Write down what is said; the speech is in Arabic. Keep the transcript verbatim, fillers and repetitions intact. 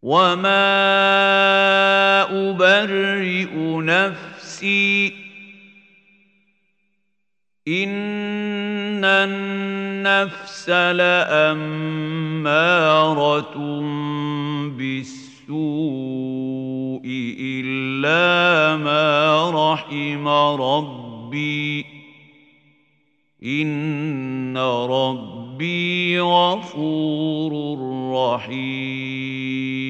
وما أبرئ نفسي إن النفس لأمارة بالسوء إلا ما رحم ربي إن ربي غفور رحيم